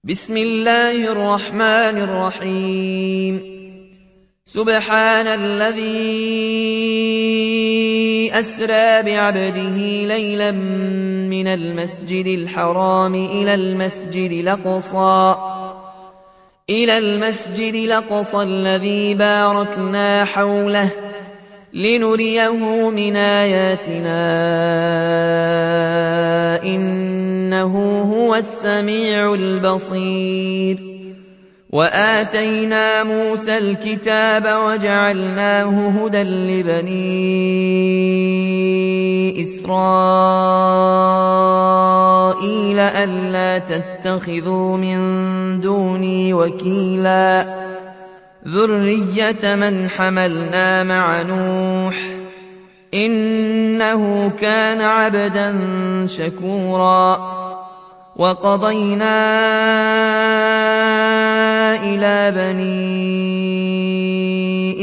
بسم الله الرحمن الرحيم. سبحان الذي أسرى بعبده ليلا من المسجد الحرام إلى المسجد الأقصى الذي باركنا حوله لنريه من آياتنا إنه هو السميع البصير. وآتينا موسى الكتاب وجعلناه هدى لبني إسرائيل ألا تتخذوا من دوني وكيلا ذرية من حملنا مع نوح إنه كان عبدا شكورا. وقضينا إلى بني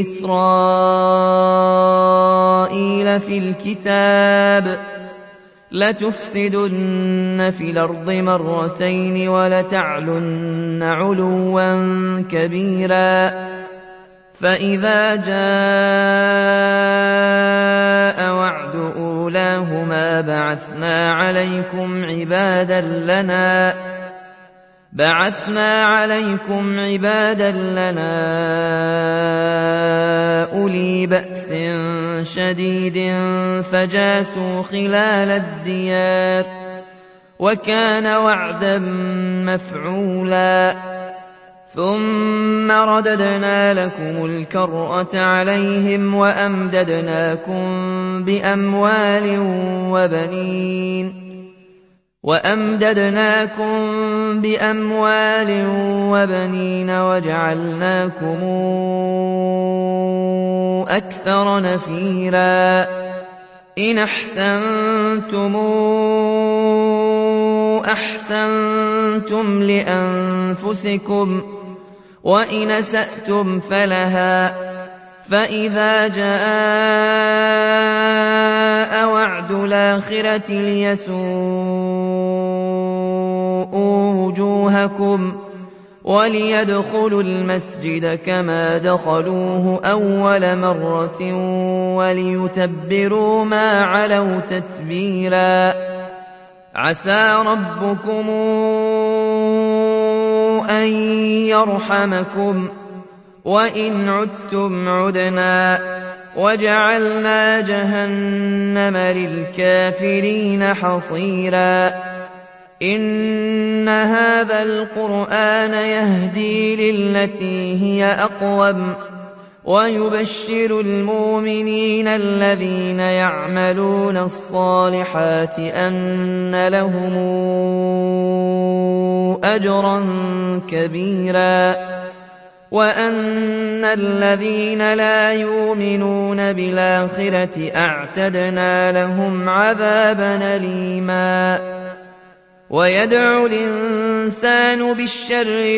إسرائيل في الكتاب لتفسدن في الأرض مرتين ولتعلن علوا كبيرا. فإذا جاء وعد أولاهما بعثنا عليكم عبادا لنا أولي بأس شديد فجاسوا خلال الديار وكان وعدا مفعولا. ثم رددنا لكم الكرة عليهم وأمددناكم بأموال وبنين وجعلناكم أكثر نفيرا. إن أحسنتم لأنفسكم وإن أسأتم فلها. فإذا جاء وعد الآخرة ليسوءوا وجوهكم وليدخلوا المسجد كما دخلوه أول مرة وليتبروا ما علوا تتبيرا. عسى ربكم أن يرحمكم وإن عدتم عدنا وجعلنا جهنم للكافرين حصيرا. إن هذا القرآن يهدي للتي هي أقوم ويبشر المؤمنين الذين يعملون الصالحات أن لهم أجرا كبيرا وأن الذين لا يؤمنون بالآخرة أعتدنا لهم عذابا أليما. ويدعو الإنسان بالشر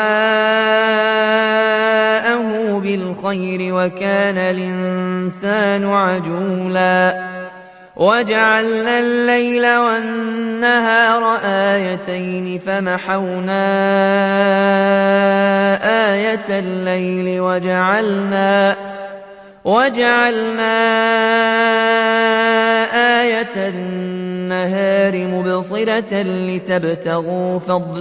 دعاءه بالخير وكان الإنسان عجولا. وجعلنا الليل والنهار آيتين فمحونا آية الليل وجعلنا آية النهار مبصرة لتبتغوا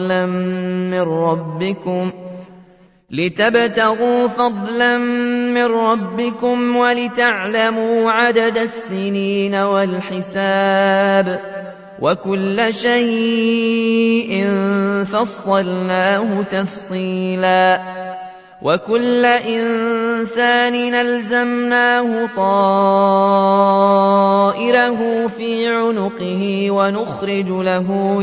فضلا من ربكم ولتعلموا عدد السنين والحساب وكل شيء فصلناه تفصيلا. وكل إنسان ألزمناه طائره في عنقه ونخرج له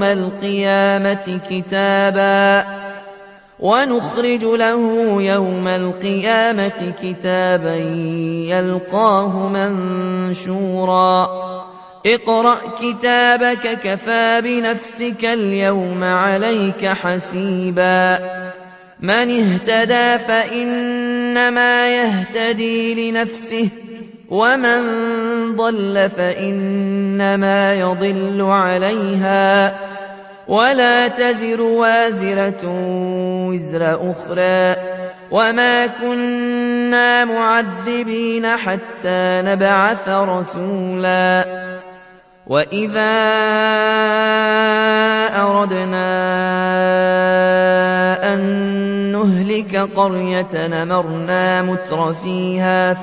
يوم القيامة كتابا يلقاه منشورا. اقرأ كتابك كفى بنفسك اليوم عليك حسيبا. من اهتدى فإنما يهتدي لنفسه ومن ضل فإنما يضل عليها ولا تزر وازرة وزر أخرى وما كنا معذبين حتى نبعث رسولا وإذا أردنا أن نهلك قرية أمرنا مترفيها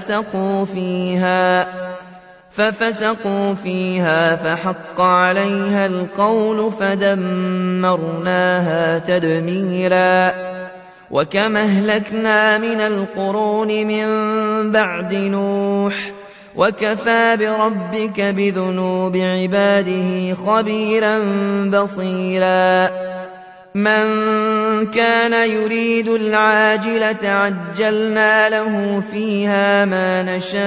ففسقوا فيها فحق عليها القول فدمرناها تدميرا وكم أهلكنا من القرون من بعد نوح وكفى بربك بذنوب عباده خبيرا بصيرا من كان يريد العاجلة عجلنا له فيها ما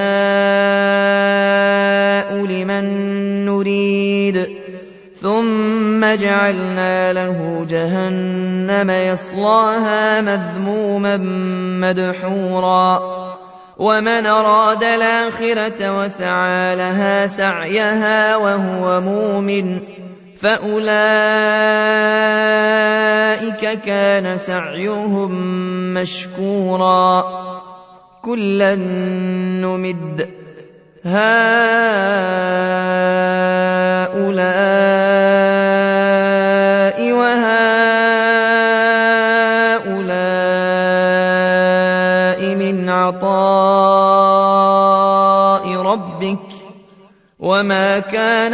نشاء لمن نريد ثم جعلنا له جهنم يصلاها مذموما مدحورا ومن أراد الآخرة وسعى لها سعيها وهو مؤمن فأولئك كان سعيهم مشكورا كلا نمد هؤلاء وهؤلاء من عطاء ربك وما كان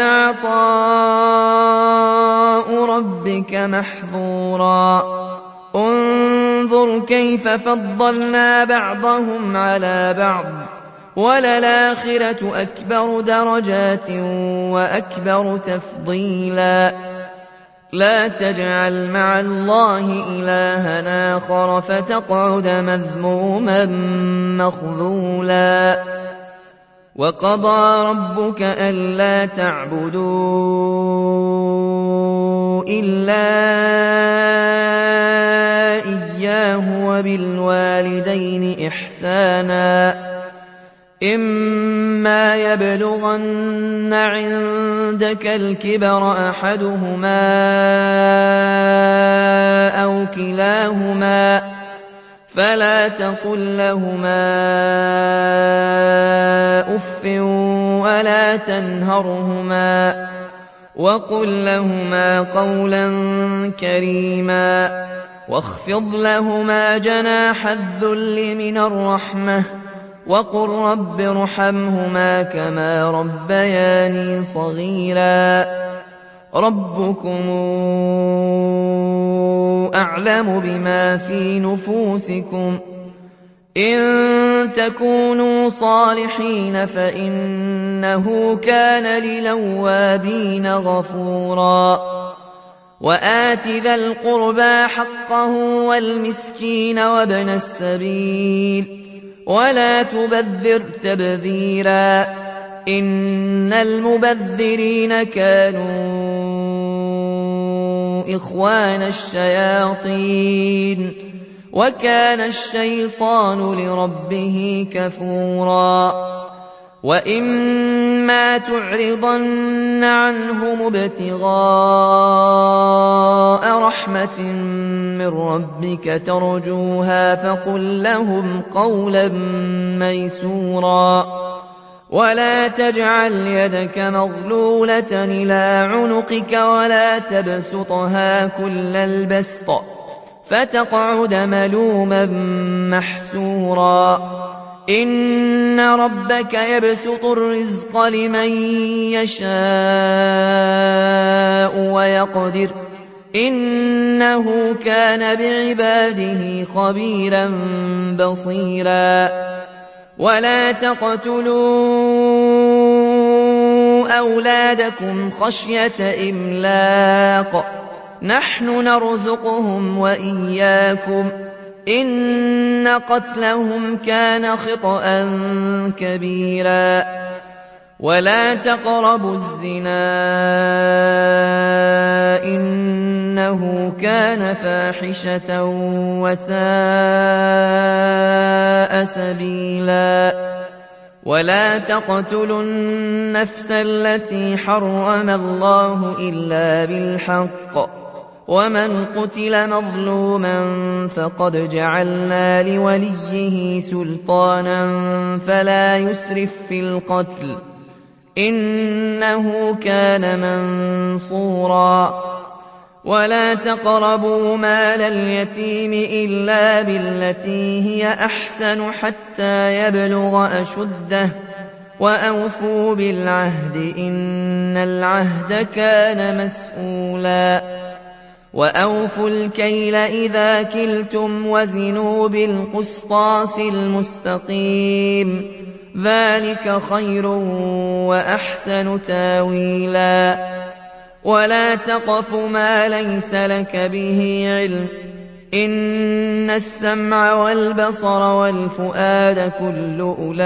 عطاء ربك محظورا انظر كيف فضلنا بعضهم على بعض وللآخرة أكبر درجات وأكبر تفضيلا لا تجعل مع الله إلها آخر فتقعد مذموما مخذولا وقضى ربك ألا تعبدوا إلا إياه وبالوالدين إحسانا إما يبلغن عندك الكبر أحدهما أو كلاهما فلا تقل لهما أف ولا تنهرهما وقل لهما قولا كريما واخفض لهما جناح الذل من الرحمة وقل رب ارحمهما كما ربياني صغيرا ربكم أعلم بما في نفوسكم إن تكونوا صالحين فإنه كان للأوابين غفورا وآت ذا القربى حقه والمسكين وابن السبيل ولا تبذر تبذيرا إن المبذرين كانوا إخوان الشياطين وكان الشيطان لربه كفورا وإما تعرضن عنهم ابتغاء رحمة من ربك ترجوها فقل لهم قولا ميسورا ولا تجعل يدك مغلولة إلى عنقك ولا تبسطها كل البسط فتقعد ملوما محسورا إن ربك يبسط الرزق لمن يشاء ويقدر إنه كان بعباده خبيرا بصيرا ولا تقتلوا أولادكم خشية إملاق نحن نرزقهم وإياكم إن قتلهم كان خطأ كبيرا ولا تقربوا الزنا إنه كان فاحشة وساء سبيلا ولا تقتلوا النفس التي حرم الله إلا بالحق ومن قتل مظلوما فقد جعلنا لوليه سلطانا فلا يسرف في القتل إنه كان منصورا ولا تقربوا مال اليتيم إلا بالتي هي أحسن حتى يبلغ أشده وأوفوا بالعهد إن العهد كان مسؤولا وأوفوا الكيل إذا كلتم وزنوا بالقسطاس المستقيم ذلك خير وأحسن تاويلا ولا تقف ما ليس لك به علم إن السمع والبصر والفؤاد كل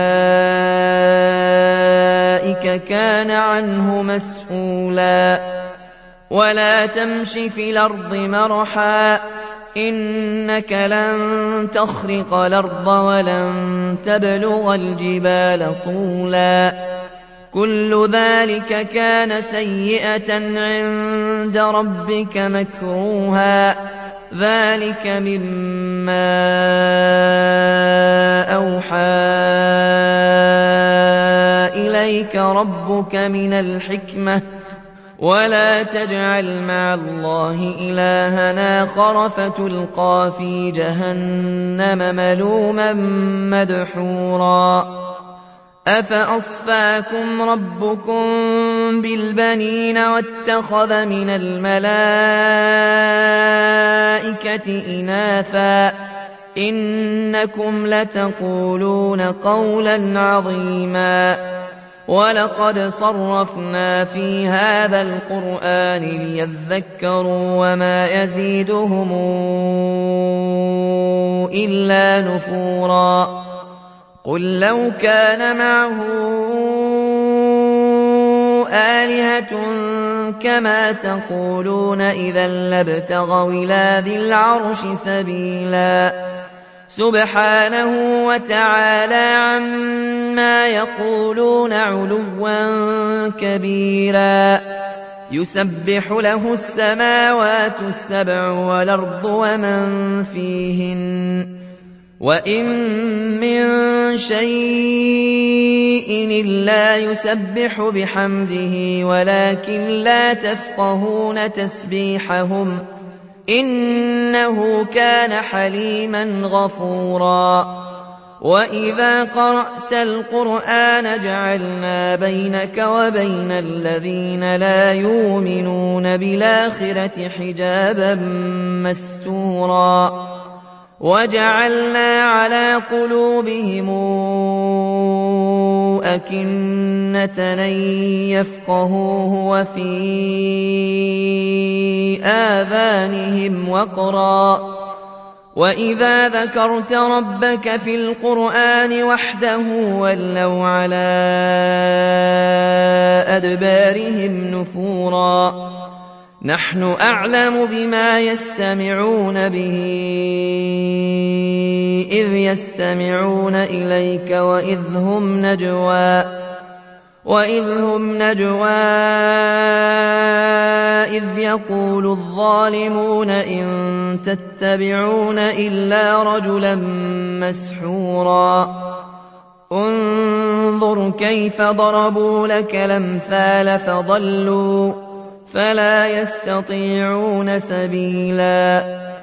أولئك كان عنه مسؤولا ولا تمش في الأرض مرحا إنك لن تخرق الأرض ولن تبلغ الجبال طولا كل ذلك كان سيئة عند ربك مكروها ذلك مما أوحى إليك ربك من الحكمة ولا تجعل مع الله إلها آخر فتلقى في جهنم ملوما مدحورا أفأصفاكم ربكم بالبنين واتخذ من الملائكة إناثا إنكم لتقولون قولا عظيما ولقد صرفنا في هذا القرآن ليذكروا وما يزيدهم إلا نفورا قل لو كان معه آلهة كما تقولون إذا لابتغوا إلى ذي العرش سبيلا سبحانه وتعالى عما يقولون علوا كبيرا يسبح له السماوات السبع والأرض ومن فيهن وإن من شيء إلا يسبح بحمده ولكن لا تفقهون تسبيحهم إنه كان حليما غفورا وإذا قرأت القرآن جعلنا بينك وبين الذين لا يؤمنون بالآخرة حجابا مستورا وجعلنا على قلوبهم أكنة أن يفقهوه وفي آذانهم وقرا وإذا ذكرت ربك في القرآن وحده ولوا على أدبارهم نفورا نحن أعلم بما يستمعون به إذ يستمعون إليك وإذ هم نجوى إذ يقول الظالمون إن تتبعون إلا رجلا مسحورا انظر كيف ضربوا لك الأمثال فضلوا فلا يستطيعون سبيلا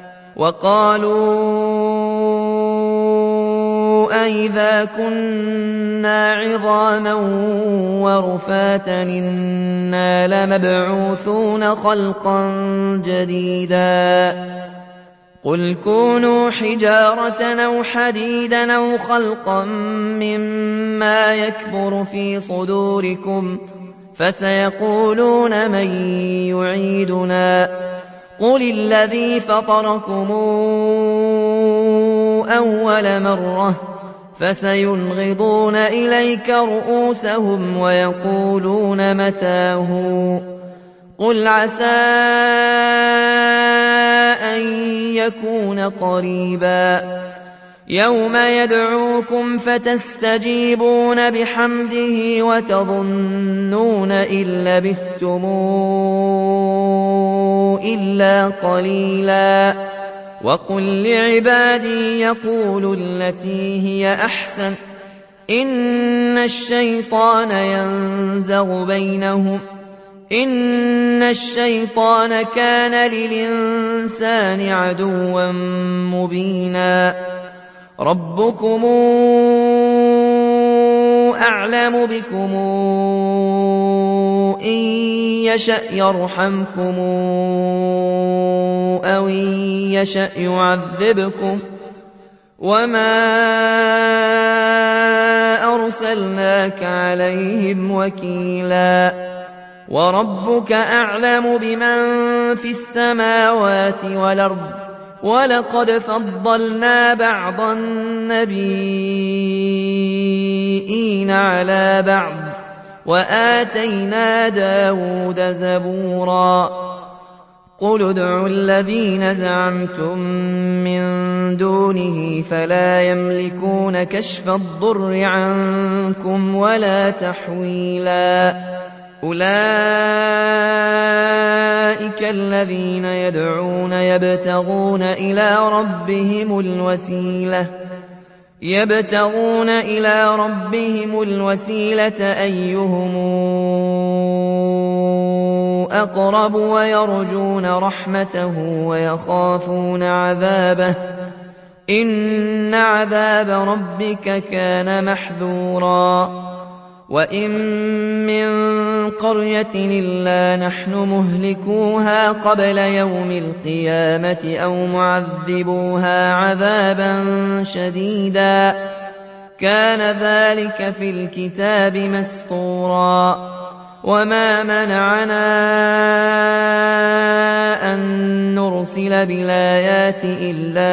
وقالوا أئذا كنا عظاما ورفاتا إنا لمبعوثون خلقا جديدا قل كونوا حجارة أو حديدا أو خلقا مما يكبر في صدوركم فسيقولون من يعيدنا قل الذي فطركم أول مرة فسينغضون إليك رؤوسهم ويقولون متاه قل عسى أن يكون قريبا يوم يدعوكم فتستجيبون بحمده وتظنون إن لبثتم إلا قليلا وقل لعبادي يقولوا التي هي أحسن إن الشيطان ينزغ بينهم إن الشيطان كان للإنسان عدوا مبينا ربكم أعلم بكم إن يشأ يرحمكم أو إن يشأ يعذبكم وما أرسلناك عليهم وكيلا وربك أعلم بمن في السماوات والأرض ولقد فضلنا بعض النبيين على بعض وآتينا داود زبورا قل ادعوا الذين زعمتم من دونه فلا يملكون كشف الضر عنكم ولا تحويلا أولئك الذين يدعون يبتغون إلى ربهم الوسيلة أيهم أقرب ويرجون رحمته ويخافون عذابه إن عذاب ربك كان محذورا وإن من قرية إلا نحن مهلكوها قبل يوم القيامة أو معذبوها عذابا شديدا كان ذلك في الكتاب مسطورا وما منعنا أن نرسل بالآيات إلا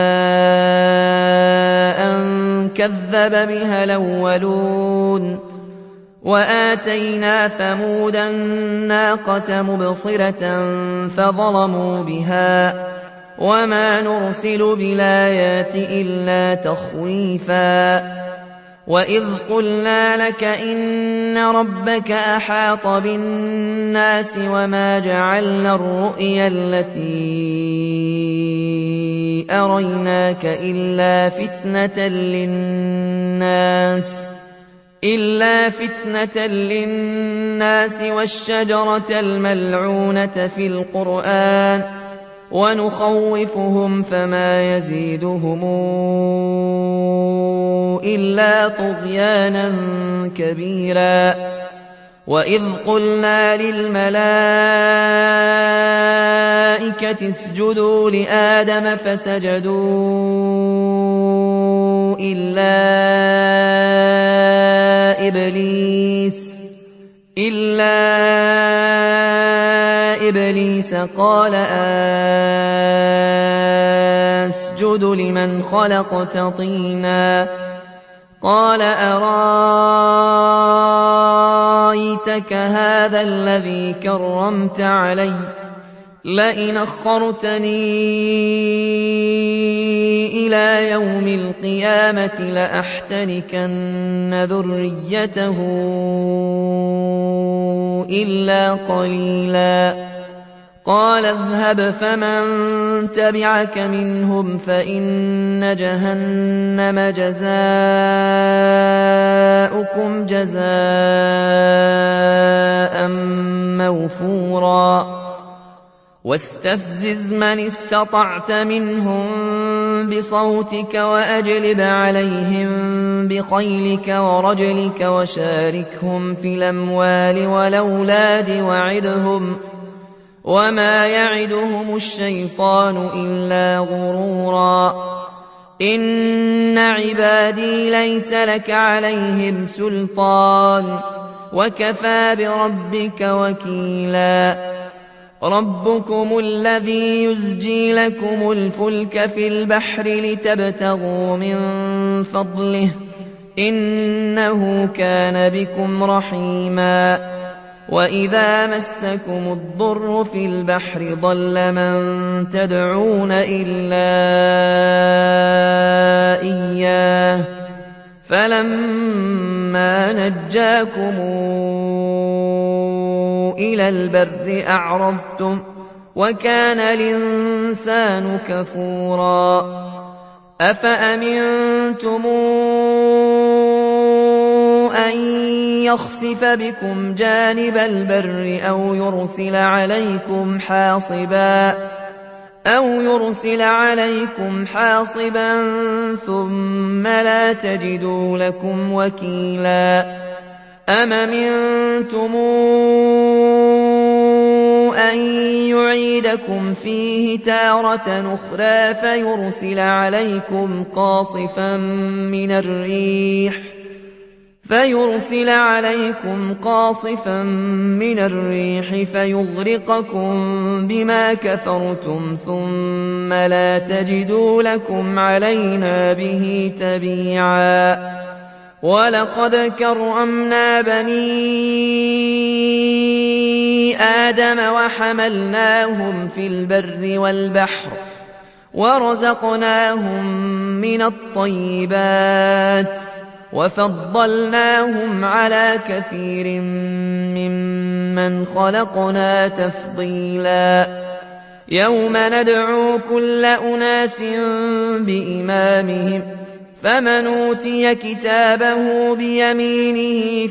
أن كذب بها الأولون وآتينا ثمود الناقة مبصرة فظلموا بها وما نرسل بالآيات إلا تخويفا وإذ قلنا لك إن ربك أحاط بالناس وما جعلنا الرؤيا التي أريناك إلا فتنة للناس والشجرة الملعونة في القرآن ونخوفهم فما يزيدهم إلا طغيانا كبيرا وإذ قلنا للملائكة اسجدوا لآدم فسجدوا إلا إبليس قال أسجد لمن خلقت طينا قال أرايتك هذا الذي كرمت علي لئن أخرتني إلى يوم القيامة لأحتنكن ذريته إلا قليلا قال اذهب فمن تبعك منهم فإن جهنم جزاؤكم جزاء موفورا واستفزز من استطعت منهم بصوتك وأجلب عليهم بخيلك ورجلك وشاركهم في الأموال والأولاد وعدهم وما يعدهم الشيطان إلا غرورا إن عبادي ليس لك عليهم سلطان وكفى بربك وكيلا ربكم الذي يزجي لكم الفلك في البحر لتبتغوا من فضله إنه كان بكم رحيما وإذا مسكم الضر في البحر ضل من تدعون إلا فلما نجاكم إلى البر أعرضتم وكان الإنسان كفورا أفأمنتم أن يخسف بكم جانب البر أو يرسل عليكم حاصبا ثم لا تجدوا لكم وكيلا أم أمنتم أن يعيدكم فيه تارة أخرى فيرسل عليكم قاصفا من الريح فيغرقكم بما كفرتم ثم لا تجدوا لكم علينا به تبيعا ولقد كرمنا بني آدم وحملناهم في البر والبحر ورزقناهم من الطيبات وفضلناهم على كثير ممن خلقنا تفضيلا يوم ندعو كل أناس بإمامهم فمن أوتي كتابه بيمينه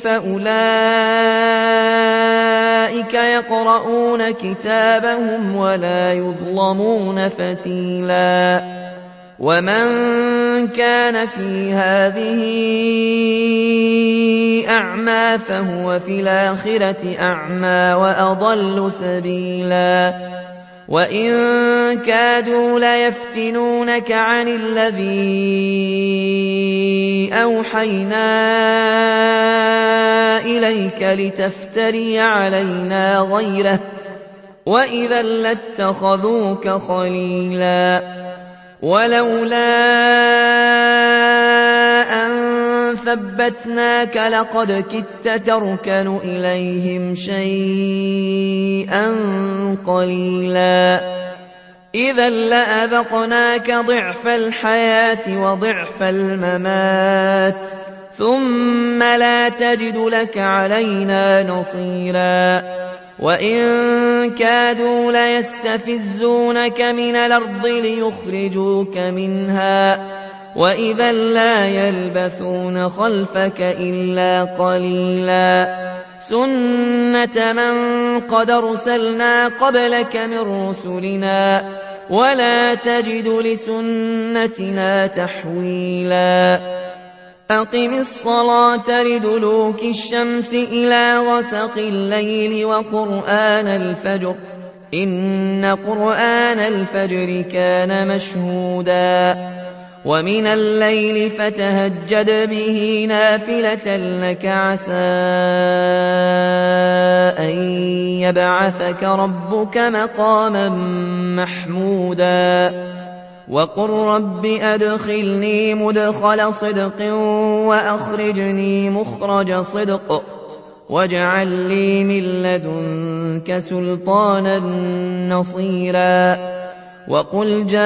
فأولئك يقرؤون كتابهم ولا يظلمون فتيلا ومن كان في هذه أعمى فهو في الآخرة أعمى وأضل سبيلا وإن كادوا ليفتنونك عن الذي أوحينا إليك لتفتري علينا غيره وإذا لاتخذوك خليلا ولولا أن ثبتناك لقد كدت تركن إليهم شيئا قليلا إذا لأذقناك ضعف الحياة وضعف الممات ثم لا تجد لك علينا نصيرا وإن كادوا ليستفزونك من الأرض ليخرجوك منها وإذا لا يلبثون خلفك إلا قليلا سنة من قد أرسلنا قبلك من رسلنا ولا تجد لسنتنا تحويلا أقم الصلاة لدلوك الشمس إلى غسق الليل وقرآن الفجر إن قرآن الفجر كان مشهودا ومن الليل فتهجد به نافلة لك عسى أن يبعثك ربك مقاما محمودا وقل رب أدخلني مدخل صدق وأخرجني مخرج صدق واجعل لي من لدنك سلطانا نصيرا وقل جاء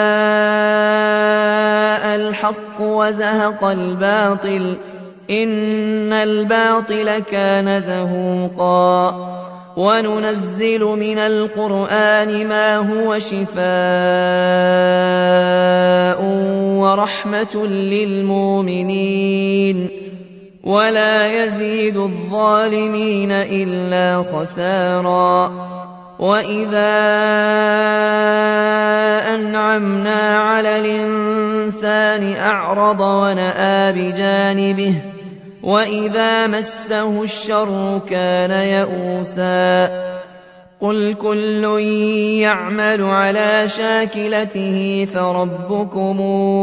الحق وزهق الباطل إن الباطل كان زهوقا وننزل من القرآن ما هو شفاء ورحمة للمؤمنين ولا يزيد الظالمين إلا خسارا وإذا أنعمنا على الإنسان أعرض ونأى بجانبه وإذا مسه الشر كان يئوسا قل كل يعمل على شاكلته فربكم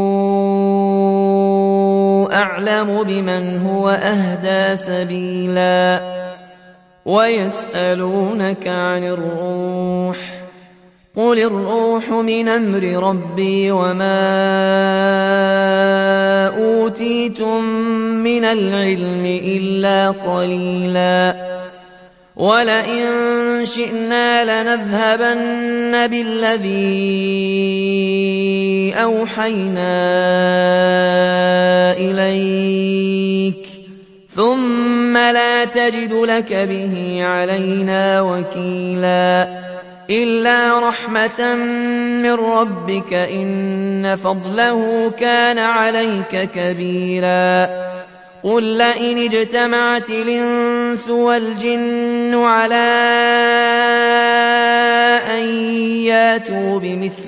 أعلم بمن هو أهدى سبيلا ويسألونك عن الروح قل الروح من أمر ربي وما أوتيتم من العلم إلا قليلا ولئن شئنا لنذهبن بالذي أوحينا إليك ثم لا تجد لك به علينا وكيلا إلا رحمة من ربك إن فضله كان عليك كبيرا قل لئن اجتمعت الإنس والجن على أن ياتوا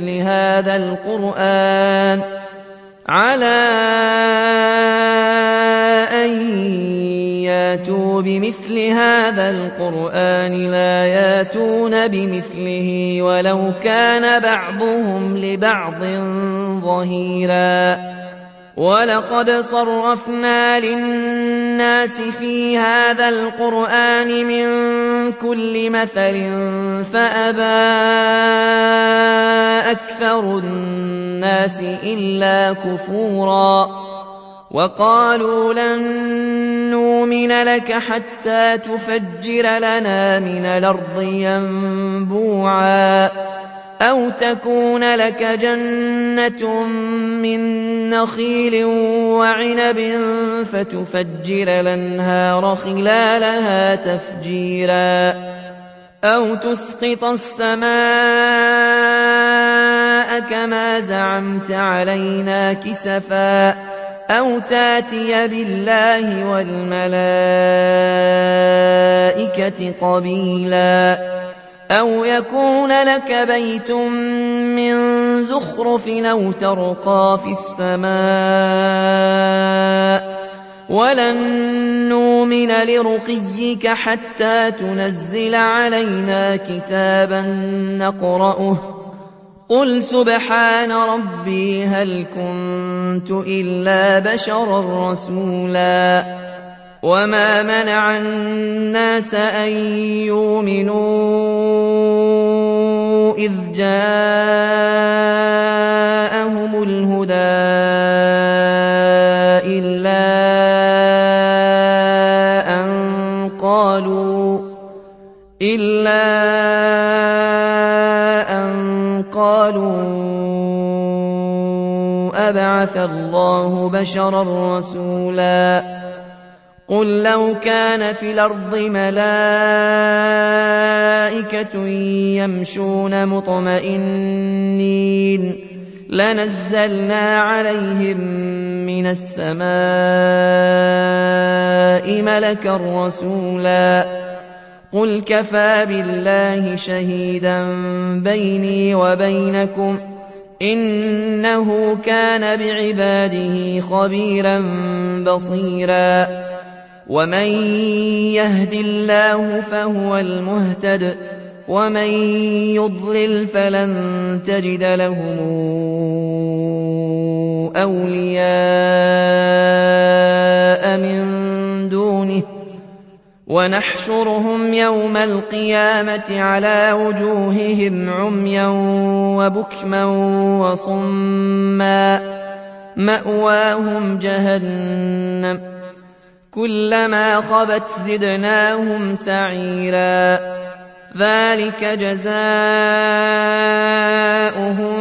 بمثل هذا القرآن لا ياتون بمثله ولو كان بعضهم لبعض ظهيرا ولقد صرفنا للناس في هذا القرآن من كل مثل فأبى أكثر الناس إلا كفورا وقالوا لن نؤمن لك حتى تفجر لنا من الأرض ينبوعا أو تكون لك جنة من نخيل وعنب فتفجر الأنهار خلالها تفجيرا أو تسقط السماء كما زعمت علينا كسفا أو تاتي بالله والملائكة قبيلا أو يكون لك بيت من زخرف أو ترقى في السماء ولن نؤمن لرقيك حتى تنزل علينا كتابا نقرأه قل سبحان ربي هل كنت إلا بشرا رسولا وما منع الناس أن يؤمنوا إذ جاءهم الهدى إلا أن قالوا أبعث الله بشرا رسولا قل لو كان في الأرض ملائكة يمشون مطمئنين لنزلنا عليهم من السماء ملكا رسولا قل كفى بالله شهيدا بيني وبينكم إنه كان بعباده خبيرا بصيرا ومن يهد الله فهو المهتد ومن يضلل فلن تجد لهم أولياء من دونه ونحشرهم يوم القيامة على وجوههم عميا وبكما وصما مأواهم جهنم كلما خبت زدناهم سعيرا ذلك جزاؤهم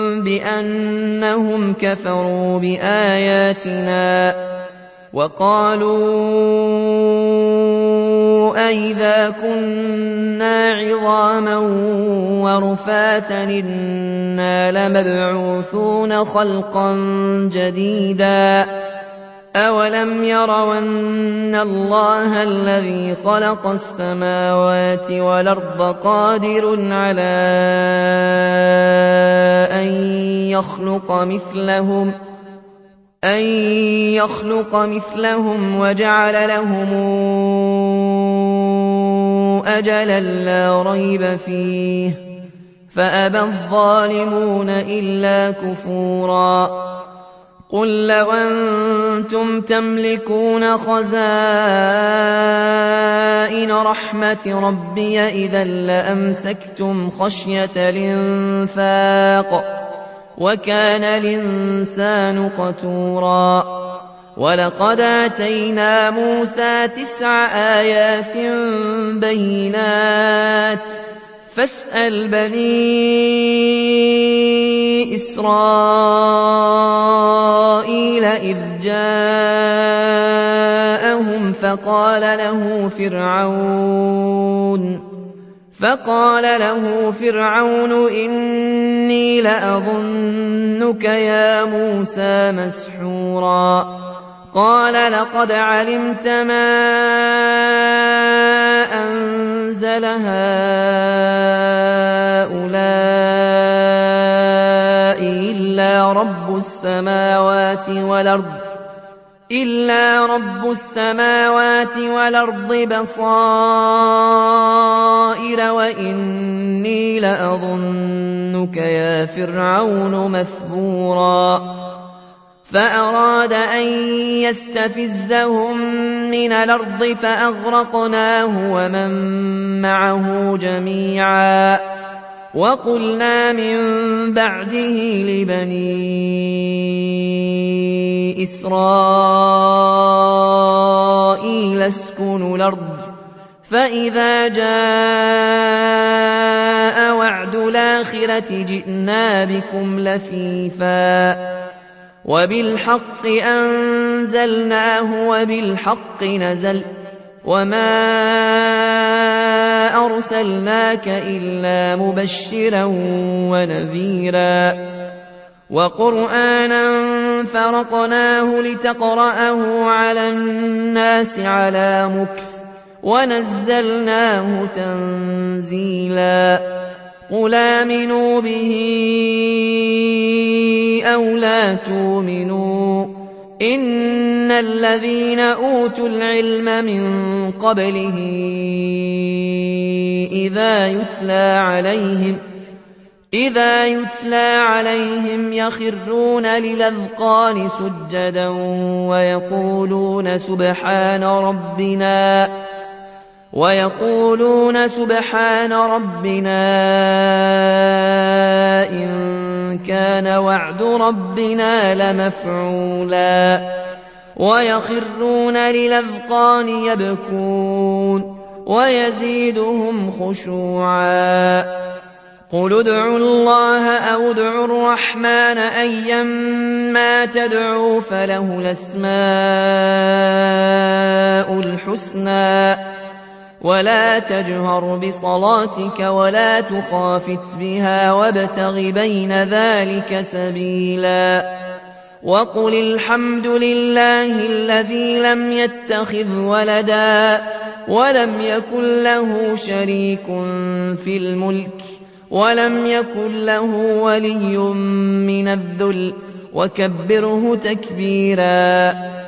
بأنهم كفروا بآياتنا وقالوا أئذا كنا عظاما ورفاتا إنا لمبعوثون خلقا جديدا أولم يروا أن الله الذي خلق السماوات والأرض قادر على أن يخلق مثلهم وجعل لهم أجلا لا ريب فيه فأبى الظالمون إلا كفورا قل لو أنتم تملكون خزائن رحمة ربي إذا لأمسكتم خشية الإنفاق وكان الإنسان قتورا ولقد آتينا موسى 9 آيات بينات فاسأل بني إسرائيل إذ جاءهم فقال له فرعون إني لأظنك يا موسى مسحورا قال لقد علمت ما أنزل هؤلاء إلا رب السماوات والأرض بصائر وإني لأظنك يا فرعون مثبورا فأراد أن يستفزهم من الأرض فأغرقناه ومن معه جميعا وقلنا من بعده لبني إسرائيل اسكنوا الأرض فإذا جاء وعد الآخرة جئنا بكم لفيفا وبالحق أنزلناه وبالحق نزل وما أرسلناك إلا مبشرا ونذيرا وقرآنا فرقناه لتقرأه على الناس على مكث ونزلناه تنزيلا قل آمنوا به أو لا تؤمنوا إن الذين أوتوا العلم من قبله إذا يتلى عليهم يخرون للأذقان سجدا ويقولون سبحان ربنا إن كان وعد ربنا لمفعولا ويخرون للأذقان يبكون ويزيدهم خشوعا قل ادعوا الله أو ادعوا الرحمن أيما تدعوا فله الأسماء الحسنى ولا تجهر بصلاتك ولا تخافت بها وابتغ بين ذلك سبيلا وقل الحمد لله الذي لم يتخذ ولدا ولم يكن له شريك في الملك ولم يكن له ولي من الذل وكبره تكبيرا